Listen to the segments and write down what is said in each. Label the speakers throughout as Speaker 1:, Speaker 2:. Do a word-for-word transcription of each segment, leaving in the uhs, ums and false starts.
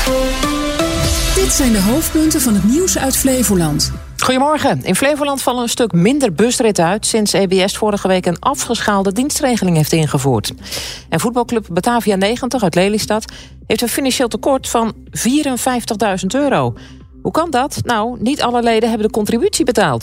Speaker 1: Dit zijn de hoofdpunten van het nieuws uit Flevoland.
Speaker 2: Goedemorgen. In Flevoland vallen een stuk minder busritten uit sinds E B S vorige week een afgeschaalde dienstregeling heeft ingevoerd. En voetbalclub Batavia negentig uit Lelystad heeft een financieel tekort van vierenvijftigduizend euro. Hoe kan dat? Nou, niet alle leden hebben de contributie betaald.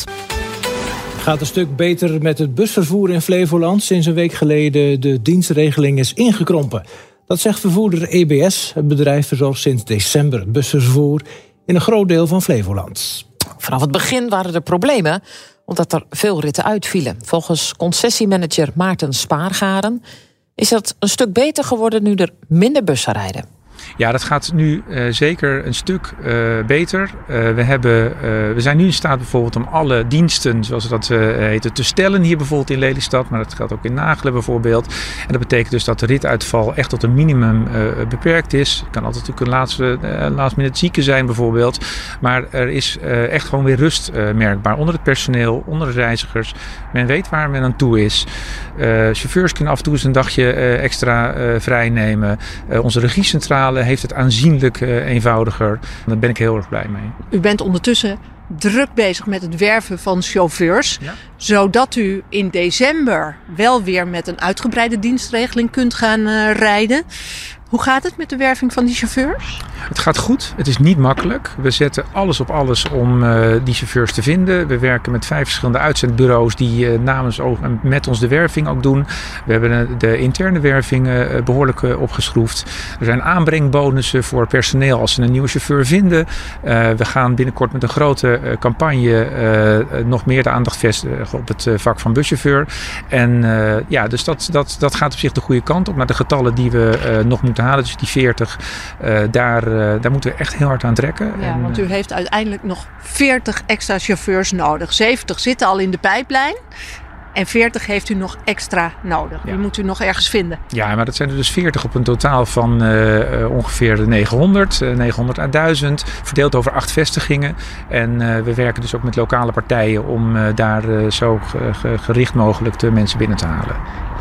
Speaker 3: Het gaat een stuk beter met het busvervoer in Flevoland sinds een week geleden de dienstregeling is ingekrompen. Dat zegt vervoerder E B S. Het bedrijf verzorgt sinds december het busvervoer in een groot deel van Flevoland.
Speaker 2: Vanaf het begin waren er problemen, omdat er veel ritten uitvielen. Volgens concessiemanager Maarten Spaargaren is dat een stuk beter geworden nu er minder bussen rijden.
Speaker 4: Ja, dat gaat nu uh, zeker een stuk uh, beter. Uh, we, hebben, uh, we zijn nu in staat bijvoorbeeld om alle diensten, zoals dat uh, heet, te stellen hier bijvoorbeeld in Lelystad. Maar dat geldt ook in Nagelen bijvoorbeeld. En dat betekent dus dat de rituitval echt tot een minimum uh, beperkt is. Het kan altijd natuurlijk een laatste, uh, last minute zieke zijn bijvoorbeeld. Maar er is uh, echt gewoon weer rust uh, merkbaar onder het personeel, onder de reizigers. Men weet waar men aan toe is. Uh, chauffeurs kunnen af en toe eens een dagje uh, extra uh, vrij nemen. Uh, onze regiecentrale heeft het aanzienlijk uh, eenvoudiger. Daar ben ik heel erg blij mee.
Speaker 5: U bent ondertussen druk bezig met het werven van chauffeurs. Ja. Zodat u in december wel weer met een uitgebreide dienstregeling kunt gaan uh, rijden. Hoe gaat het met de werving van die chauffeurs?
Speaker 4: Het gaat goed. Het is niet makkelijk. We zetten alles op alles om uh, die chauffeurs te vinden. We werken met vijf verschillende uitzendbureaus die uh, namens en met ons de werving ook doen. We hebben de interne werving uh, behoorlijk uh, opgeschroefd. Er zijn aanbrengbonussen voor personeel als ze een nieuwe chauffeur vinden. Uh, we gaan binnenkort met een grote uh, campagne uh, nog meer de aandacht vestigen op het uh, vak van buschauffeur. En uh, ja, dus dat, dat, dat gaat op zich de goede kant op. Maar de getallen die we uh, nog moeten halen, dus die veertig, uh, daar, uh, daar moeten we echt heel hard aan trekken.
Speaker 5: Ja,
Speaker 4: en,
Speaker 5: want u heeft uiteindelijk nog veertig extra chauffeurs nodig. zeventig zitten al in de pijplijn. En veertig heeft u nog extra nodig. Die ja. moet u nog ergens vinden.
Speaker 4: Ja, maar dat zijn er dus veertig op een totaal van uh, ongeveer negenhonderd. Uh, negenhonderd à duizend. Verdeeld over acht vestigingen. En uh, we werken dus ook met lokale partijen om uh, daar uh, zo ge- ge- gericht mogelijk de mensen binnen te halen.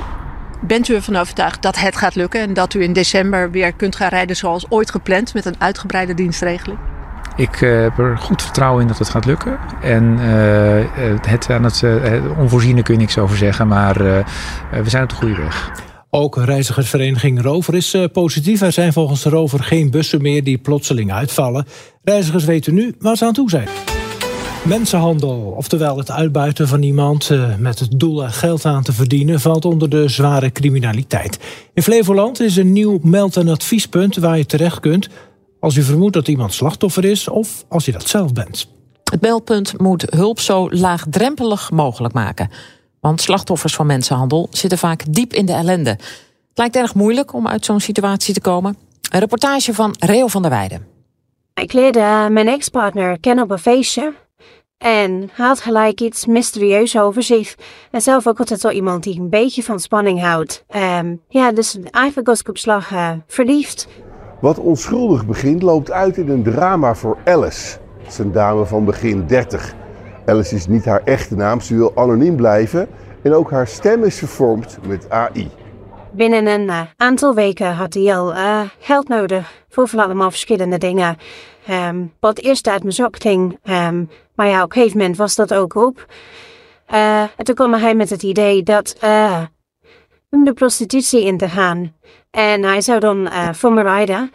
Speaker 5: Bent u ervan overtuigd dat het gaat lukken en dat u in december weer kunt gaan rijden zoals ooit gepland met een uitgebreide dienstregeling?
Speaker 4: Ik uh, heb er goed vertrouwen in dat het gaat lukken. En uh, het aan het, uh, het onvoorziene kun je niks over zeggen, maar uh, we zijn op de goede weg.
Speaker 3: Ook reizigersvereniging Rover is uh, positief. Er zijn volgens de Rover geen bussen meer die plotseling uitvallen. Reizigers weten nu waar ze aan toe zijn. Mensenhandel, oftewel het uitbuiten van iemand uh, met het doel er geld aan te verdienen, valt onder de zware criminaliteit. In Flevoland is een nieuw meld- en adviespunt waar je terecht kunt als u vermoedt dat iemand slachtoffer is of als je dat zelf bent.
Speaker 2: Het meldpunt moet hulp zo laagdrempelig mogelijk maken. Want slachtoffers van mensenhandel zitten vaak diep in de ellende. Het lijkt erg moeilijk om uit zo'n situatie te komen. Een reportage van Reo van der Weijden.
Speaker 6: Ik leerde mijn ex-partner kennen op een feestje. En hij had gelijk iets mysterieus over zich. En zelf ook altijd zo iemand die een beetje van spanning houdt. Um, ja, dus eigenlijk was ik op slag uh, verliefd.
Speaker 7: Wat onschuldig begint loopt uit in een drama voor Alice. Het is een dame van begin dertig. Alice is niet haar echte naam, ze wil anoniem blijven. En ook haar stem is vervormd met A I.
Speaker 6: Binnen een uh, aantal weken had hij al uh, geld nodig voor van allemaal verschillende dingen. Um, wat eerst uit mijn zak ging, um, maar ja, op een gegeven moment was dat ook op. Uh, en toen kwam hij met het idee dat uh, om de prostitutie in te gaan. En hij zou dan uh, voor me rijden.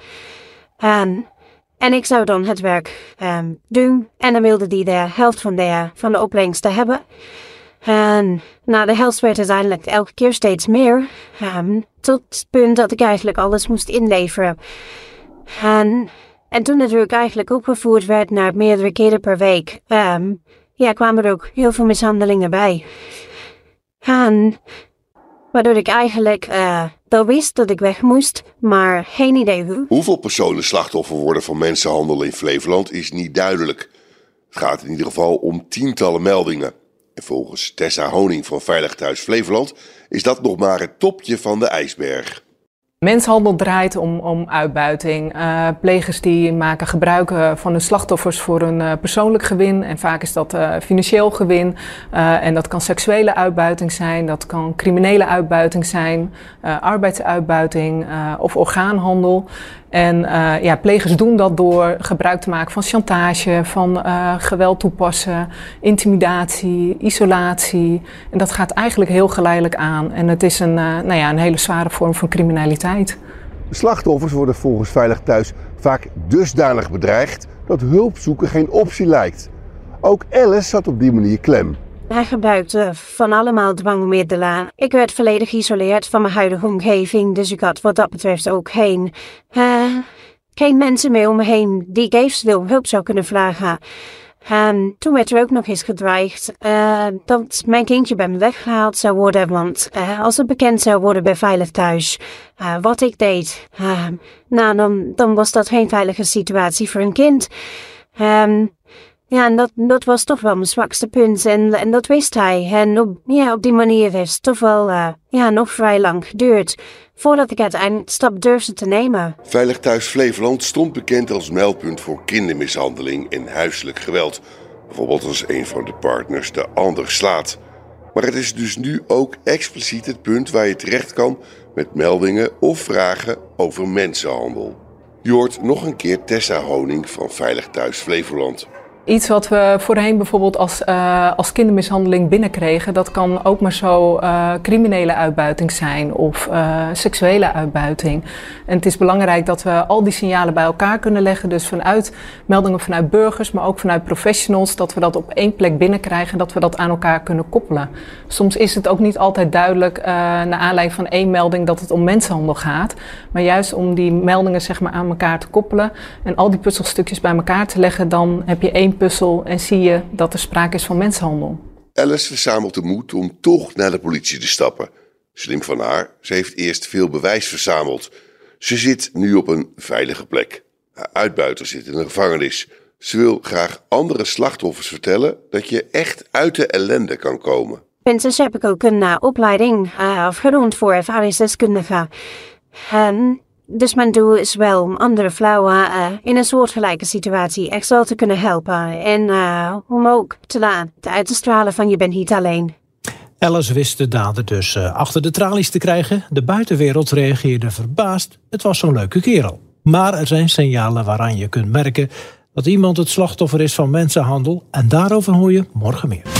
Speaker 6: En, en ik zou dan het werk um, doen. En dan wilde hij de helft van de, van de opbrengsten hebben. En nou, de helft werd uiteindelijk elke keer steeds meer. Um, tot het punt dat ik eigenlijk alles moest inleveren. En, en toen natuurlijk eigenlijk opgevoerd werd naar meerdere keren per week. Um, ja, kwamen er ook heel veel mishandelingen bij. En waardoor ik eigenlijk uh, wel wist dat ik weg moest, maar geen idee hoe.
Speaker 8: Hoeveel personen slachtoffer worden van mensenhandel in Flevoland is niet duidelijk. Het gaat in ieder geval om tientallen meldingen. En volgens Tessa Honing van Veilig Thuis Flevoland is dat nog maar het topje van de ijsberg.
Speaker 9: Mensenhandel draait om, om uitbuiting. Uh, plegers die maken gebruik uh, van hun slachtoffers voor een uh, persoonlijk gewin. En vaak is dat uh, financieel gewin. Uh, en dat kan seksuele uitbuiting zijn, dat kan criminele uitbuiting zijn, uh, arbeidsuitbuiting uh, of orgaanhandel. En uh, ja, plegers doen dat door gebruik te maken van chantage, van uh, geweld toepassen, intimidatie, isolatie. En dat gaat eigenlijk heel geleidelijk aan. En het is een, uh, nou ja, een hele zware vorm van criminaliteit.
Speaker 7: De slachtoffers worden volgens Veilig Thuis vaak dusdanig bedreigd dat hulp zoeken geen optie lijkt. Ook Alice zat op die manier klem.
Speaker 6: Hij gebruikte van allemaal dwangmiddelen. Ik werd volledig geïsoleerd van mijn huidige omgeving, dus ik had wat dat betreft ook geen, uh, geen mensen meer om me heen die ik eventueel hulp zou kunnen vragen. En toen werd er ook nog eens gedreigd uh, dat mijn kindje bij me weggehaald zou worden, want uh, als het bekend zou worden bij Veilig Thuis uh, wat ik deed, uh, nou dan, dan was dat geen veilige situatie voor een kind. Um, Ja, en dat, dat was toch wel mijn zwakste punt en, en dat wist hij. En op, ja, op die manier heeft het toch wel uh, ja, nog vrij lang geduurd voordat ik uiteindelijk de stap durfde te nemen.
Speaker 8: Veilig Thuis Flevoland stond bekend als meldpunt voor kindermishandeling en huiselijk geweld. Bijvoorbeeld als een van de partners de ander slaat. Maar het is dus nu ook expliciet het punt waar je terecht kan met meldingen of vragen over mensenhandel. Je hoort nog een keer Tessa Honing van Veilig Thuis Flevoland.
Speaker 9: Iets wat we voorheen bijvoorbeeld als, uh, als kindermishandeling binnenkregen, dat kan ook maar zo uh, criminele uitbuiting zijn of uh, seksuele uitbuiting. En het is belangrijk dat we al die signalen bij elkaar kunnen leggen. Dus vanuit meldingen vanuit burgers, maar ook vanuit professionals, dat we dat op één plek binnenkrijgen en dat we dat aan elkaar kunnen koppelen. Soms is het ook niet altijd duidelijk uh, naar aanleiding van één melding dat het om mensenhandel gaat. Maar juist om die meldingen zeg maar aan elkaar te koppelen en al die puzzelstukjes bij elkaar te leggen, dan heb je één puzzel en zie je dat er sprake is van mensenhandel.
Speaker 8: Alice verzamelt de moed om toch naar de politie te stappen. Slim van haar, ze heeft eerst veel bewijs verzameld. Ze zit nu op een veilige plek. Haar uitbuiter zit in een gevangenis. Ze wil graag andere slachtoffers vertellen dat je echt uit de ellende kan komen.
Speaker 6: Sinds heb ik ook een uh, opleiding uh, afgerond voor ervaringsdeskundige. En dus mijn doel is wel om andere vrouwen uh, in een soortgelijke situatie echt wel te kunnen helpen. En uh, om ook te laten uit te stralen van je bent niet alleen.
Speaker 3: Alice wist de dader dus uh, achter de tralies te krijgen. De buitenwereld reageerde verbaasd. Het was zo'n leuke kerel. Maar er zijn signalen waaraan je kunt merken dat iemand het slachtoffer is van mensenhandel. En daarover hoor je morgen meer.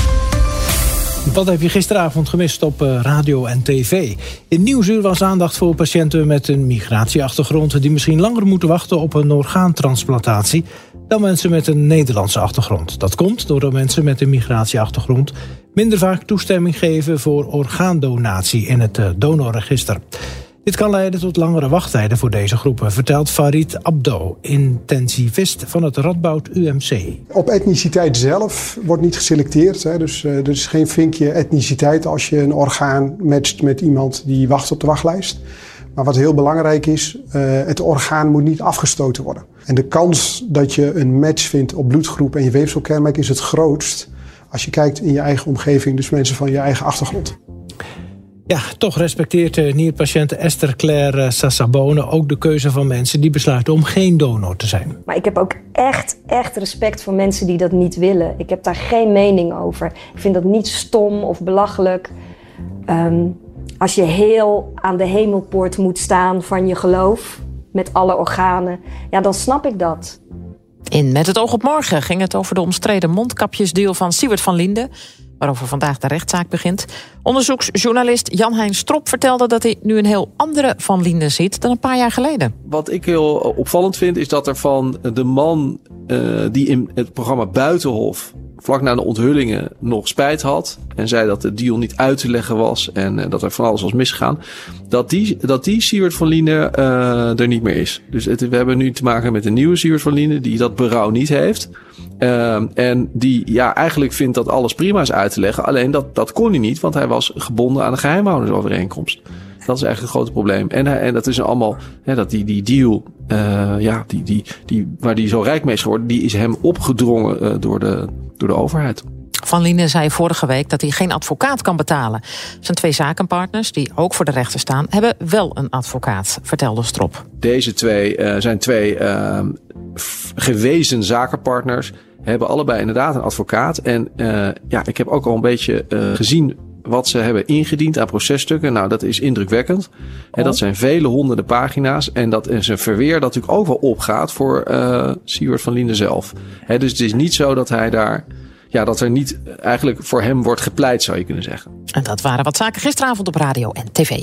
Speaker 3: Wat heb je gisteravond gemist op radio en tv? In Nieuwsuur was aandacht voor patiënten met een migratieachtergrond die misschien langer moeten wachten op een orgaantransplantatie dan mensen met een Nederlandse achtergrond. Dat komt doordat mensen met een migratieachtergrond minder vaak toestemming geven voor orgaandonatie in het donorregister. Dit kan leiden tot langere wachttijden voor deze groepen, vertelt Farid Abdo, intensivist van het Radboud U M C.
Speaker 10: Op etniciteit zelf wordt niet geselecteerd. Hè. Dus uh, er is geen vinkje etniciteit als je een orgaan matcht met iemand die wacht op de wachtlijst. Maar wat heel belangrijk is, uh, het orgaan moet niet afgestoten worden. En de kans dat je een match vindt op bloedgroep en je weefselkenmerk is het grootst als je kijkt in je eigen omgeving, dus mensen van je eigen achtergrond.
Speaker 3: Ja, toch respecteert uh, nierpatiënt Esther Claire uh, Sassabone ook de keuze van mensen die besluiten om geen donor te zijn.
Speaker 11: Maar ik heb ook echt, echt respect voor mensen die dat niet willen. Ik heb daar geen mening over. Ik vind dat niet stom of belachelijk. Um, als je heel aan de hemelpoort moet staan van je geloof, met alle organen, ja, dan snap ik dat.
Speaker 2: In Met het oog op morgen ging het over de omstreden mondkapjesdeal van Siewert van Linden, waarover vandaag de rechtszaak begint. Onderzoeksjournalist Jan-Hein Strop vertelde dat hij nu een heel andere Van Linden ziet dan een paar jaar geleden.
Speaker 12: Wat ik heel opvallend vind is dat er van de man uh, die in het programma Buitenhof vlak na de onthullingen nog spijt had en zei dat de deal niet uit te leggen was en uh, dat er van alles was misgegaan, dat die, dat die Siewert van Linden uh, er niet meer is. Dus het, we hebben nu te maken met een nieuwe Siewert van Linden die dat berouw niet heeft. Uh, en die ja eigenlijk vindt dat alles prima is uit te leggen. Alleen dat, dat kon hij niet, want hij was gebonden aan de geheimhoudersovereenkomst. Dat is eigenlijk een groot probleem. En, en dat is allemaal, hè, dat die, die deal, uh, ja, die, die, die, waar die zo rijk mee is geworden, die is hem opgedrongen uh, door, de, door de overheid.
Speaker 2: Van Linden zei vorige week dat hij geen advocaat kan betalen. Zijn twee zakenpartners, die ook voor de rechter staan, hebben wel een advocaat, vertelde Strop.
Speaker 12: Deze twee uh, zijn twee uh, gewezen zakenpartners, hebben allebei inderdaad een advocaat. En uh, ja, ik heb ook al een beetje uh, gezien wat ze hebben ingediend aan processtukken. Nou, dat is indrukwekkend. En dat zijn vele honderden pagina's. En dat is een verweer dat natuurlijk ook wel opgaat voor uh, Siewert van Liende zelf. He, dus het is niet zo dat hij daar... Ja, dat er niet eigenlijk voor hem wordt gepleit, zou je kunnen zeggen.
Speaker 2: En dat waren wat zaken gisteravond op radio en tv.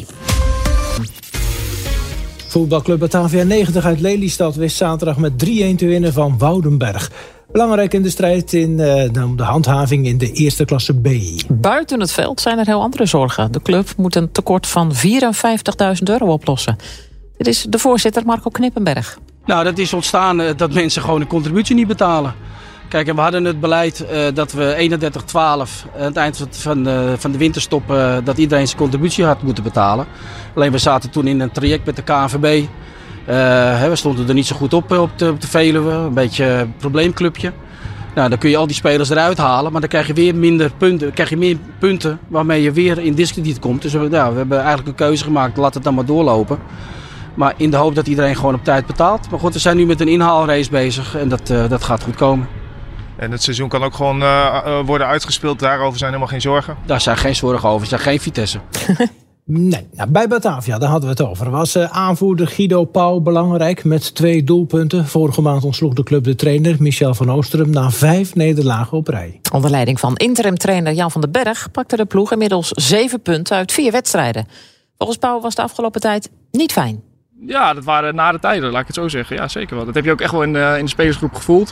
Speaker 3: Voetbalclub Batavia negentig uit Lelystad wist zaterdag met drie-een te winnen van Woudenberg. Belangrijk in de strijd in uh, de handhaving in de eerste klasse B.
Speaker 2: Buiten het veld zijn er heel andere zorgen. De club moet een tekort van vierenvijftigduizend euro oplossen. Dit is de voorzitter Marco Knippenberg.
Speaker 13: Nou, dat is ontstaan uh, dat mensen gewoon een contributie niet betalen. Kijk, en we hadden het beleid uh, dat we eenendertig twaalf aan het eind van de, van de winterstop uh, dat iedereen zijn contributie had moeten betalen. Alleen we zaten toen in een traject met de K N V B. Uh, we stonden er niet zo goed op op de, op de Veluwe, een beetje een probleemclubje. Nou, dan kun je al die spelers eruit halen, maar dan krijg je weer minder punten, krijg je meer punten waarmee je weer in diskrediet komt. Dus we, ja, we hebben eigenlijk een keuze gemaakt, laat het dan maar doorlopen. Maar in de hoop dat iedereen gewoon op tijd betaalt. Maar goed, we zijn nu met een inhaalrace bezig en dat, uh, dat gaat goed komen.
Speaker 14: En het seizoen kan ook gewoon uh, worden uitgespeeld, daarover zijn helemaal geen zorgen?
Speaker 13: Daar zijn geen zorgen over, er zijn geen Vitesse.
Speaker 3: Nee, nou, bij Batavia, daar hadden we het over. Was uh, aanvoerder Guido Pauw belangrijk met twee doelpunten. Vorige maand ontsloeg de club de trainer Michel van Oosterum na vijf nederlagen op rij.
Speaker 2: Onder leiding van interim-trainer Jan van den Berg pakte de ploeg inmiddels zeven punten uit vier wedstrijden. Volgens Pauw was de afgelopen tijd niet fijn.
Speaker 15: Ja, dat waren nare tijden, laat ik het zo zeggen. Ja, zeker wel. Dat heb je ook echt wel in de, in de spelersgroep gevoeld.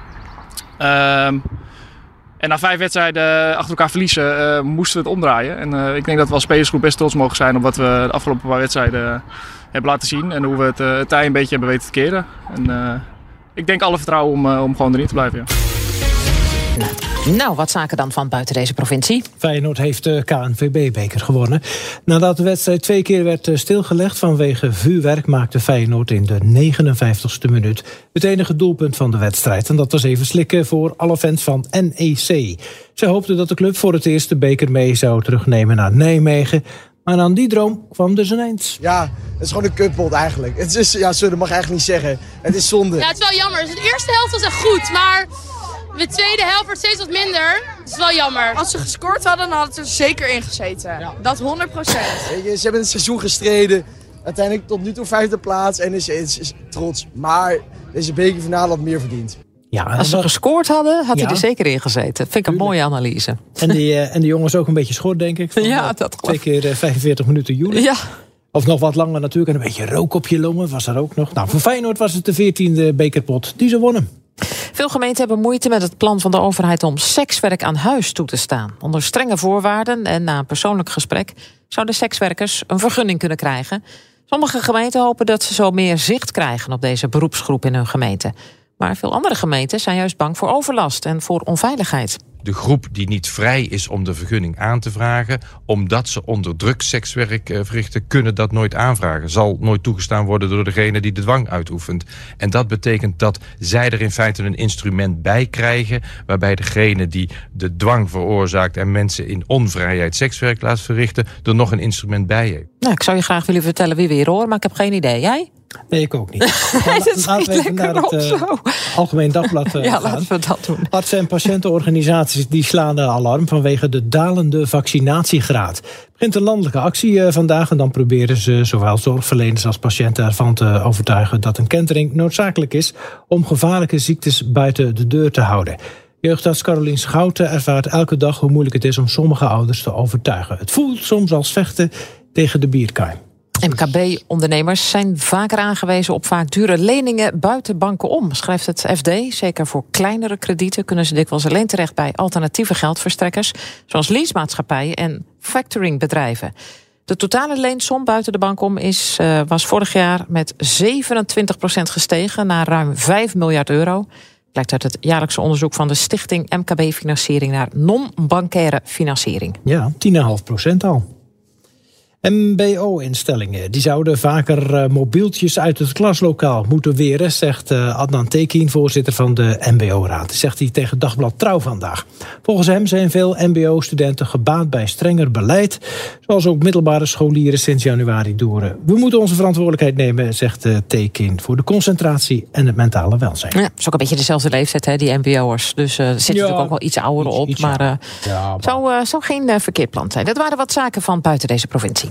Speaker 15: Um, en na vijf wedstrijden achter elkaar verliezen uh, moesten we het omdraaien. En uh, ik denk dat we als spelersgroep best trots mogen zijn op wat we de afgelopen paar wedstrijden hebben laten zien. En hoe we het, uh, het tij een beetje hebben weten te keren. En uh, ik denk alle vertrouwen om, uh, om gewoon erin te blijven. Ja.
Speaker 2: Nou, wat zaken dan van buiten deze provincie?
Speaker 3: Feyenoord heeft de K N V B-beker gewonnen. Nadat de wedstrijd twee keer werd stilgelegd vanwege vuurwerk, maakte Feyenoord in de negenenvijftigste minuut het enige doelpunt van de wedstrijd. En dat was even slikken voor alle fans van N E C. Ze hoopten dat de club voor het eerst de beker mee zou terugnemen naar Nijmegen. Maar aan die droom kwam dus een eind.
Speaker 16: Ja, het is gewoon een kutpot eigenlijk. Het is, ja, sorry, dat mag ik eigenlijk niet zeggen. Het is zonde.
Speaker 17: Ja, het is wel jammer. De eerste helft was echt goed, maar de tweede helft wordt steeds wat minder. Het is wel jammer.
Speaker 18: Als ze gescoord hadden, dan hadden ze er zeker in gezeten. Ja. Dat honderd procent.
Speaker 16: Ze hebben het seizoen gestreden. Uiteindelijk tot nu toe vijfde plaats en is, is, is trots. Maar deze bekerfinale had meer verdiend.
Speaker 2: Ja, als ze gescoord hadden, had ja. hij er zeker in gezeten. Vind ik een mooie analyse.
Speaker 3: En die, uh, en die jongens ook een beetje schort, denk ik. Van,
Speaker 2: ja, dat
Speaker 3: Twee keer uh, vijfenveertig minuten joelen.
Speaker 2: Ja.
Speaker 3: Of nog wat langer natuurlijk. En een beetje rook op je longen was er ook nog. Nou, voor Feyenoord was het de veertiende bekerpot die ze wonnen.
Speaker 2: Veel gemeenten hebben moeite met het plan van de overheid om sekswerk aan huis toe te staan. Onder strenge voorwaarden en na een persoonlijk gesprek zouden sekswerkers een vergunning kunnen krijgen. Sommige gemeenten hopen dat ze zo meer zicht krijgen op deze beroepsgroep in hun gemeente. Maar veel andere gemeenten zijn juist bang voor overlast en voor onveiligheid.
Speaker 19: De groep die niet vrij is om de vergunning aan te vragen, omdat ze onder druk sekswerk verrichten, kunnen dat nooit aanvragen. Zal nooit toegestaan worden door degene die de dwang uitoefent. En dat betekent dat zij er in feite een instrument bij krijgen, waarbij degene die de dwang veroorzaakt en mensen in onvrijheid sekswerk laat verrichten, er nog een instrument bij heeft.
Speaker 2: Nou, ik zou je graag willen vertellen wie weer hoor, maar ik heb geen idee. Jij?
Speaker 3: Nee, ik ook niet.
Speaker 2: Nee, dat
Speaker 3: laten we even naar het uh, Algemeen Dagblad uh,
Speaker 2: ja,
Speaker 3: gaan.
Speaker 2: laten we dat doen.
Speaker 3: Artsen- en patiëntenorganisaties die slaan de alarm vanwege de dalende vaccinatiegraad. Er begint een landelijke actie uh, vandaag en dan proberen ze zowel zorgverleners als patiënten ervan te overtuigen dat een kentering noodzakelijk is om gevaarlijke ziektes buiten de deur te houden. Jeugdarts Carolien Schouten ervaart elke dag hoe moeilijk het is om sommige ouders te overtuigen. Het voelt soms als vechten tegen de bierkaai.
Speaker 2: M K B-ondernemers zijn vaker aangewezen op vaak dure leningen buiten banken om, schrijft het F D. Zeker voor kleinere kredieten kunnen ze dikwijls alleen terecht bij alternatieve geldverstrekkers, zoals leasemaatschappijen en factoringbedrijven. De totale leensom buiten de bank om is, uh, was vorig jaar met zevenentwintig procent gestegen naar ruim vijf miljard euro. Blijkt uit het jaarlijkse onderzoek van de stichting M K B-financiering naar non-bankaire financiering.
Speaker 3: Ja, tien komma vijf procent al. M B O-instellingen die zouden vaker uh, mobieltjes uit het klaslokaal moeten weren, zegt uh, Adnan Tekin, voorzitter van de M B O-raad. Dat zegt hij tegen Dagblad Trouw vandaag. Volgens hem zijn veel M B O-studenten gebaat bij strenger beleid, zoals ook middelbare scholieren sinds januari doen. We moeten onze verantwoordelijkheid nemen, zegt uh, Tekin, voor de concentratie en het mentale welzijn.
Speaker 2: Ja, dat is ook een beetje dezelfde leeftijd, hè, die M B O'ers. Dus uh, er zitten ja, natuurlijk ook wel iets ouder op, iets, iets maar, uh, ja, maar... Zou, uh, zou geen uh, verkeerd plan zijn. Dat waren wat zaken van buiten deze provincie.